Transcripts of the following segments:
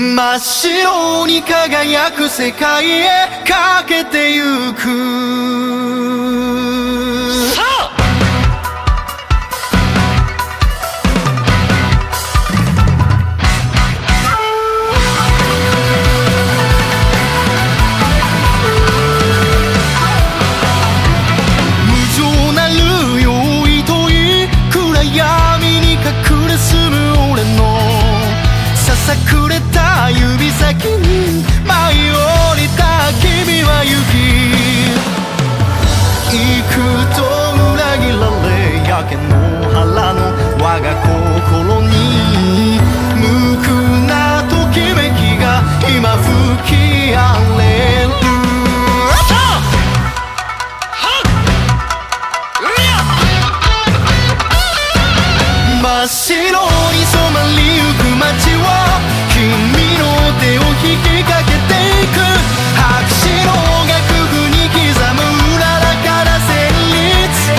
真っ白に輝く世界へかけてゆく。さあ無情なるよいとい暗闇に隠れ住む俺のささくれた指先に舞い降りた君は行くと裏切られ焼け野原の我が心に無垢なときめきが今吹き荒れる。真っ白に染まりゆく街を君の手を引きかけていく。白紙の楽譜に刻むうららかな旋律。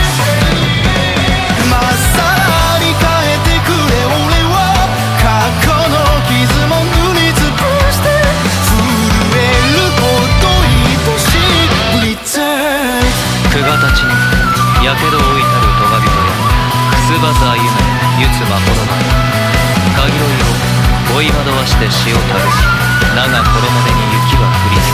まっさらに変えてくれ俺を過去の傷も塗りつぶして震えること愛しいブリッツェ。 久我たちにやけどをいたるトガ人やくすばず歩めゆつまほどまかぎろいを追い惑わして潮たるだが衣手に雪は降り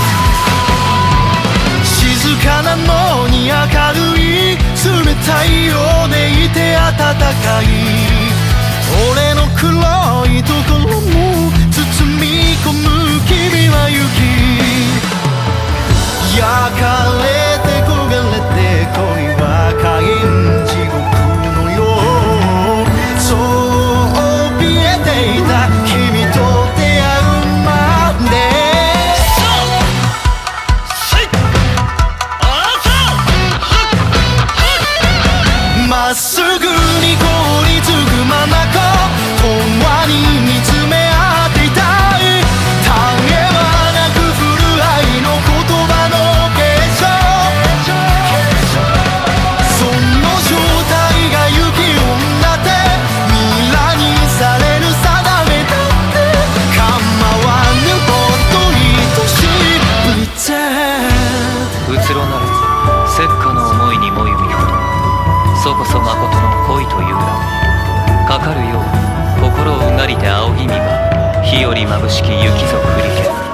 つく。静かなのに明るい冷たいようでいて暖かい俺の黒いところも包み込む君は行き焼かれて焦がれて恋は火炎地獄のようそう怯えていた君と出会うまで。まっすぐに凍りつく眼共に見つめ合っていたい絶え間なく降る愛の言葉の結晶。その正体が雪女でミラにされる定めだって構わぬほど愛しいブリッツェ。 うつろなるせっかの思いにもゆみほどそこそまことの恋という名かかるよう心をうがりて仰ぎみば日よりまぶしき雪ぞ降りけ